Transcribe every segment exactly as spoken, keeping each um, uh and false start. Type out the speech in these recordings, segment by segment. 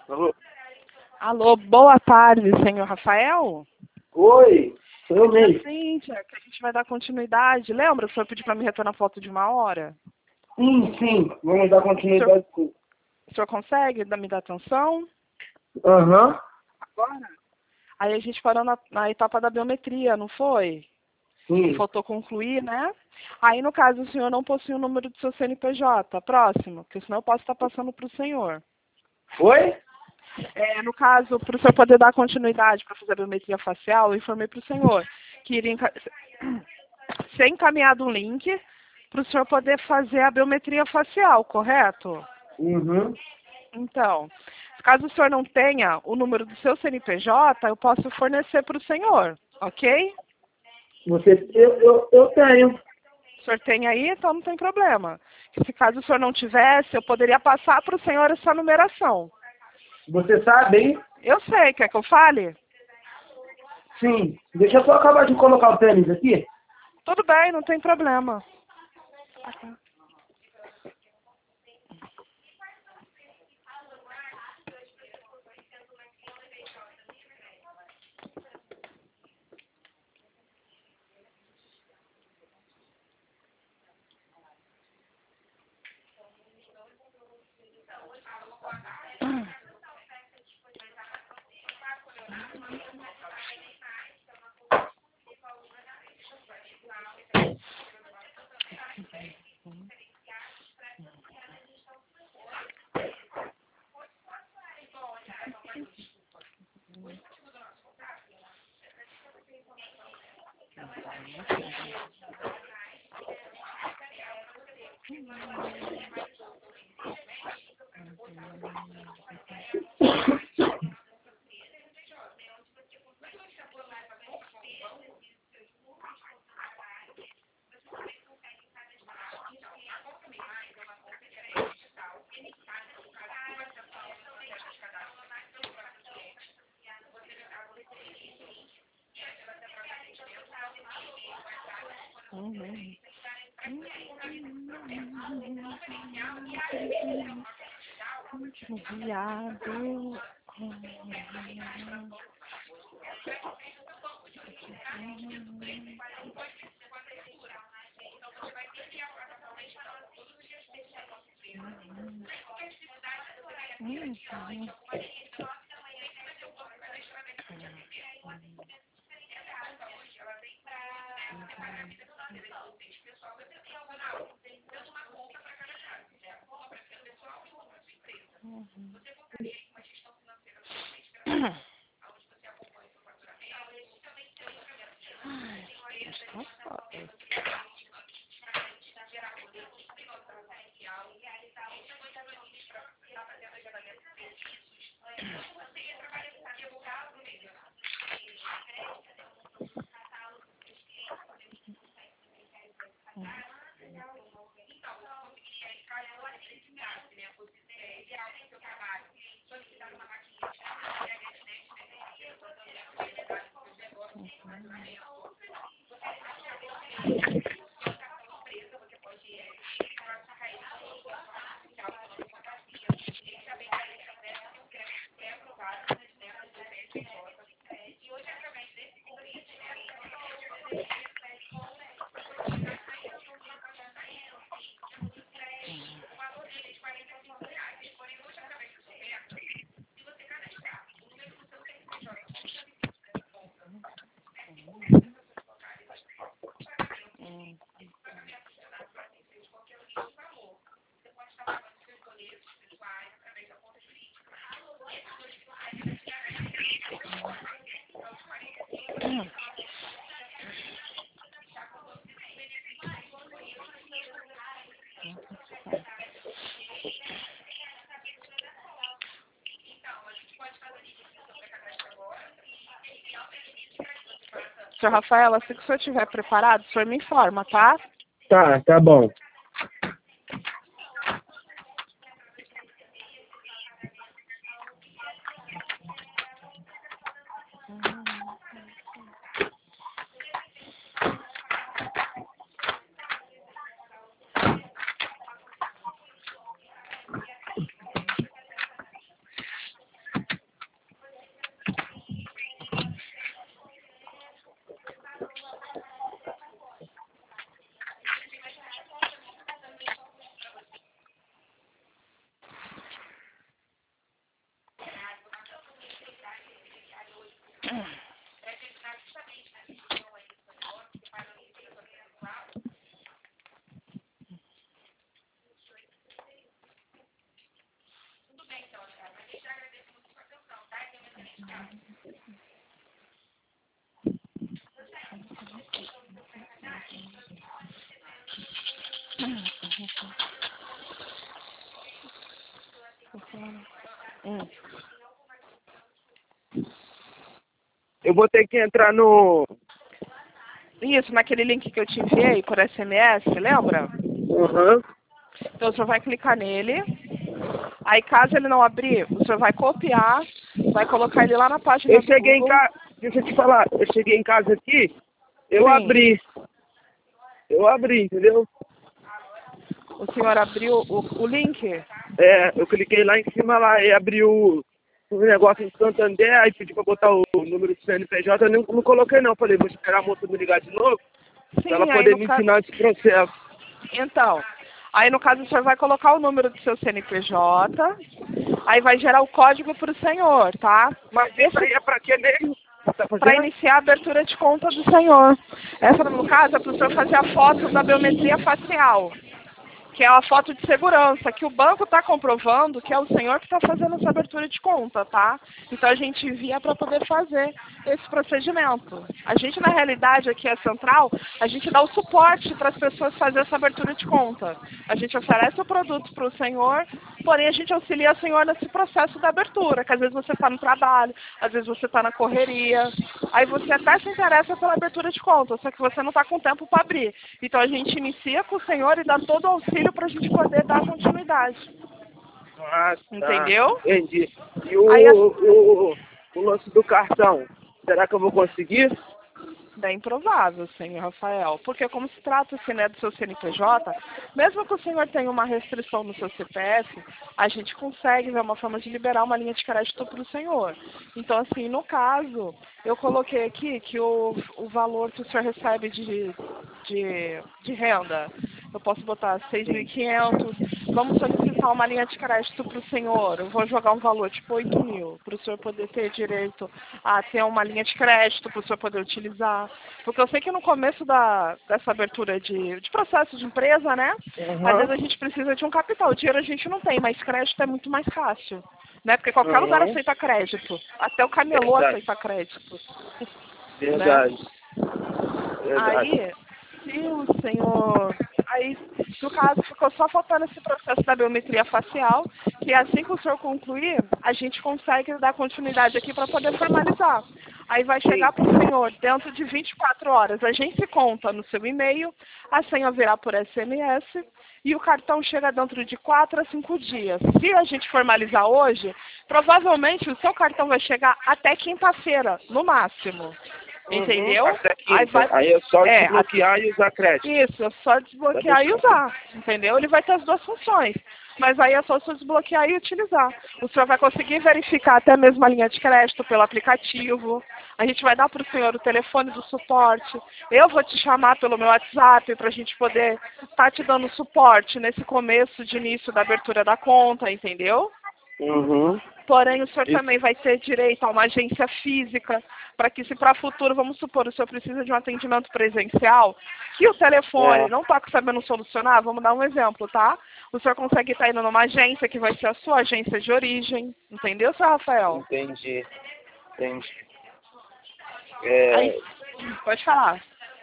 Alô? Alô, boa tarde, senhor Rafael? Oi, sou eu Aqui é a mesmo. Cíntia, que a gente vai dar continuidade. Lembra que o senhor pediu para me retornar foto de uma hora? Sim, sim, vamos dar continuidade sim. O senhor consegue dar- me dar atenção? Aham, Agora? Aí a gente parou na, na etapa da biometria, não foi? Que sim. faltou concluir, né? Aí, no caso, o senhor não possui o número do seu C N P J. Próximo, porque senão eu posso estar passando para o senhor. Oi? É, no caso, para o senhor poder dar continuidade para fazer a biometria facial, eu informei para o senhor que iria enca- ser encaminhado um link para o senhor poder fazer a biometria facial, correto? Uhum. Então, caso o senhor não tenha o número do seu C N P J, eu posso fornecer para o senhor, ok? Você, eu, eu, eu tenho. O senhor tem aí, então não tem problema. Se caso o senhor não tivesse, eu poderia passar para o senhor essa numeração. Você sabe, hein? Eu sei, quer que eu fale? Sim. Deixa eu só acabar de colocar o tênis aqui. Tudo bem, não tem problema. Uhum. Viado. Senhor Rafael, assim que o senhor estiver preparado, o senhor me informa, tá? Tá, tá bom. Hum. Eu vou ter que entrar no... Isso, naquele link que eu te enviei por S M S, lembra? Uhum. Então o senhor vai clicar nele. Aí caso ele não abrir, o senhor vai copiar, vai colocar ele lá na página Eu do cheguei em Google. casa... Deixa eu te falar. Eu cheguei em casa aqui, eu Sim. abri. Eu abri, entendeu? O senhor abriu o, o link? É, eu cliquei lá em cima lá e abri o, o negócio em Santander, aí pedi pra botar o, o número do C N P J, eu não, não coloquei não. Falei, vou esperar a moça me ligar de novo, pra ela Sim, aí poder no me caso... ensinar esse processo. Então, aí no caso o senhor vai colocar o número do seu C N P J, aí vai gerar o código para o senhor, tá? Mas isso aí é pra quê mesmo? Tá Para fazendo? iniciar a abertura de conta do senhor. Essa, no caso, é para o senhor fazer a foto da biometria facial, que é uma foto de segurança, que o banco está comprovando que é o senhor que está fazendo essa abertura de conta, tá? Então a gente envia para poder fazer esse procedimento. A gente, na realidade, aqui é central, a gente dá o suporte para as pessoas fazerem essa abertura de conta. A gente oferece o produto para o senhor, porém a gente auxilia o senhor nesse processo da abertura, que às vezes você está no trabalho, às vezes você está na correria, aí você até se interessa pela abertura de conta, só que você não está com tempo para abrir. Então a gente inicia com o senhor e dá todo o auxílio para a gente poder dar continuidade. Ah, tá. Entendeu? Entendi. E o, Aí, a- o, o lance do cartão, será que eu vou conseguir? bem provável, senhor Rafael, porque como se trata-se, né, do seu C N P J, mesmo que o senhor tenha uma restrição no seu C P F, a gente consegue ver uma forma de liberar uma linha de crédito para o senhor. Então, assim, no caso, eu coloquei aqui que o, o valor que o senhor recebe de, de, de renda, eu posso botar seis mil e quinhentos, vamos solicitar uma linha de crédito para o senhor, eu vou jogar um valor tipo oito mil, para o senhor poder ter direito a ter uma linha de crédito, para o senhor poder utilizar. Porque eu sei que no começo da, dessa abertura de, de processo de empresa, né? Uhum. Às vezes a gente precisa de um capital. O dinheiro a gente não tem, mas crédito é muito mais fácil. Né? Porque qualquer lugar Uhum. aceita crédito. Até o camelô Verdade. aceita crédito. Né? Verdade. Verdade. Aí, se o senhor... Aí, no caso, ficou só faltando esse processo da biometria facial, que assim que o senhor concluir, a gente consegue dar continuidade aqui para poder formalizar. Aí vai chegar para o senhor dentro de vinte e quatro horas. A gente conta no seu e-mail, a senha virá por S M S e o cartão chega dentro de quatro a cinco dias. Se a gente formalizar hoje, provavelmente o seu cartão vai chegar até quinta-feira, no máximo. Entendeu? Uhum. Até quinta. Aí vai. Aí é só É, desbloquear e usar crédito. isso, é só desbloquear e usar, entendeu? Ele vai ter as duas funções, mas aí é só o senhor desbloquear e utilizar. O senhor vai conseguir verificar até mesmo a linha de crédito pelo aplicativo. A gente vai dar para o senhor o telefone do suporte. Eu vou te chamar pelo meu WhatsApp para a gente poder estar te dando suporte nesse começo de início da abertura da conta, entendeu? Uhum. Porém, o senhor Isso. também vai ter direito a uma agência física, para que se para o futuro, vamos supor, o senhor precisa de um atendimento presencial, que o telefone É. não está sabendo solucionar, vamos dar um exemplo, tá? O senhor consegue estar indo numa agência que vai ser a sua agência de origem, entendeu, senhor Rafael? Entendi. Entendi. É, Aí, pode falar.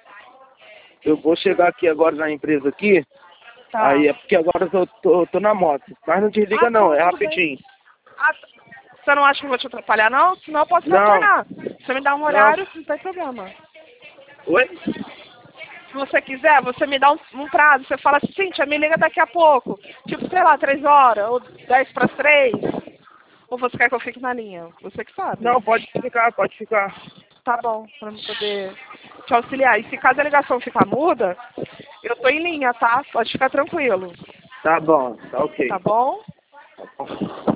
eu vou chegar aqui agora na empresa aqui. Tá. Aí é porque agora eu tô, tô, tô na moto. Mas não desliga Ah, não, tá, é tudo bem. rapidinho. Ah, tá. Você não acha que eu vou te atrapalhar, não? Senão eu posso Não, retornar. Você me dá um não. horário, não tem problema. Oi? Se você quiser, você me dá um, um prazo. Você fala assim, Cíntia, me liga daqui a pouco. Tipo, sei lá, três horas, ou dez para as três. Ou você quer que eu fique na linha? Você que sabe. Não, pode ficar, pode ficar. Tá bom, pra eu poder te auxiliar. E se caso a ligação ficar muda, eu tô em linha, tá? Pode ficar tranquilo. Tá bom, tá ok. Tá bom? Tá bom.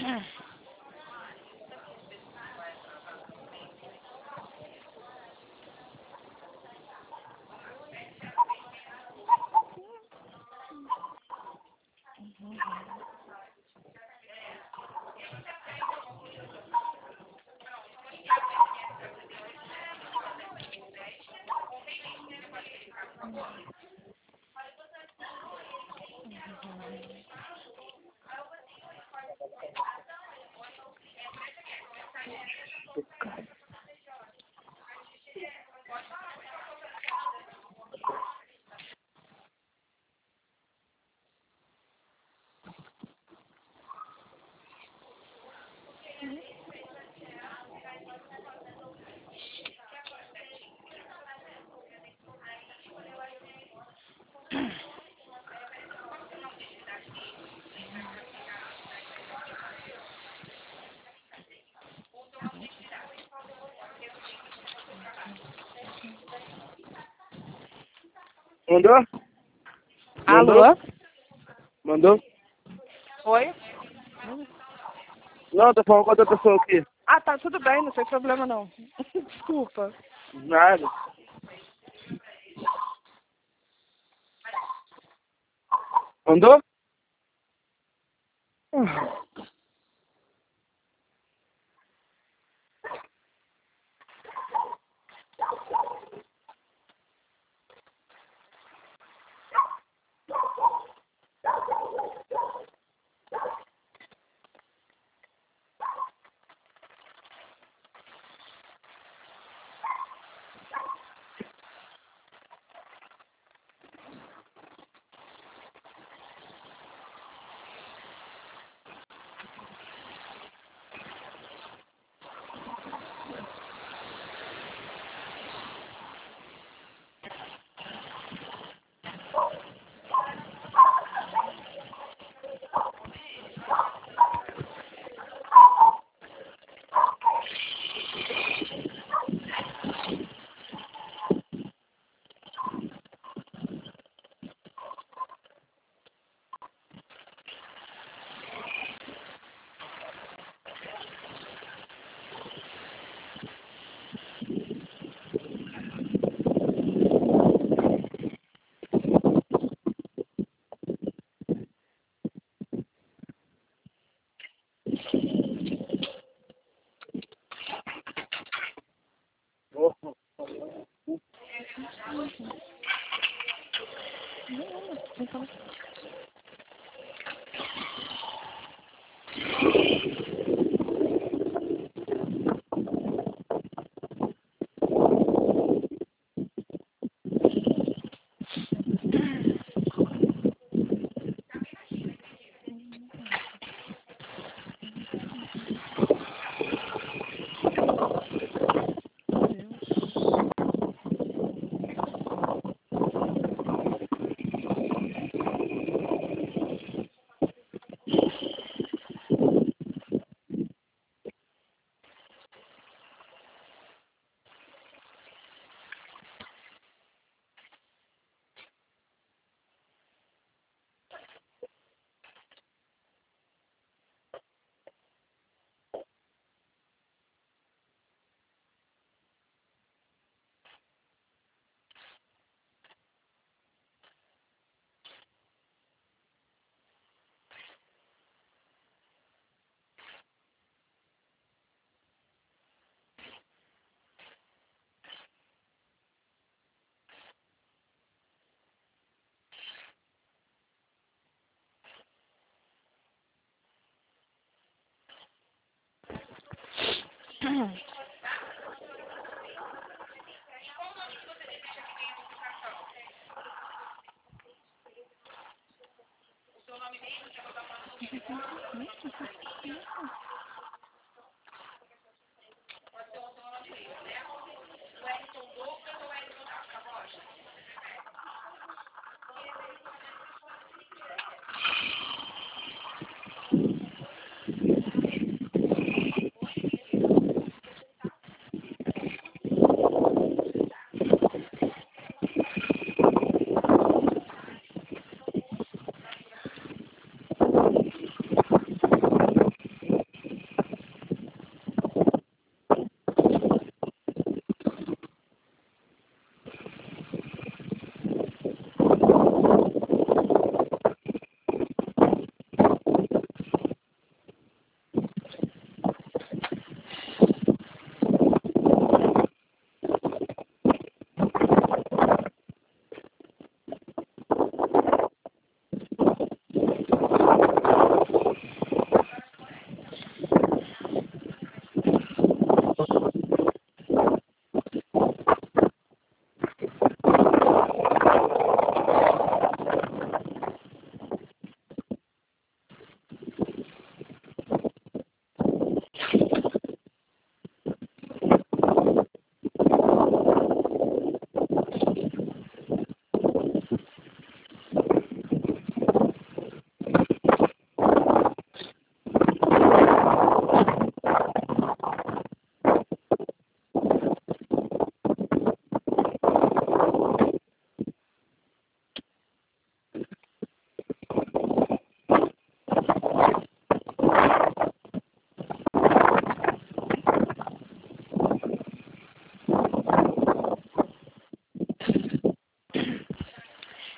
Mandou? Mandou? Alô? Mandou? Oi? Não, tô falando com outra pessoa aqui. Ah, tá, tudo bem, não tem problema não. Desculpa. Nada. Mandou?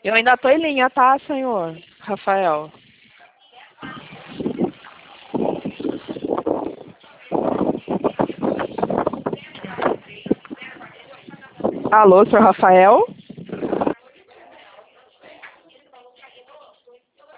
Eu ainda tô em linha, tá, senhor Rafael? Alô, senhor Rafael?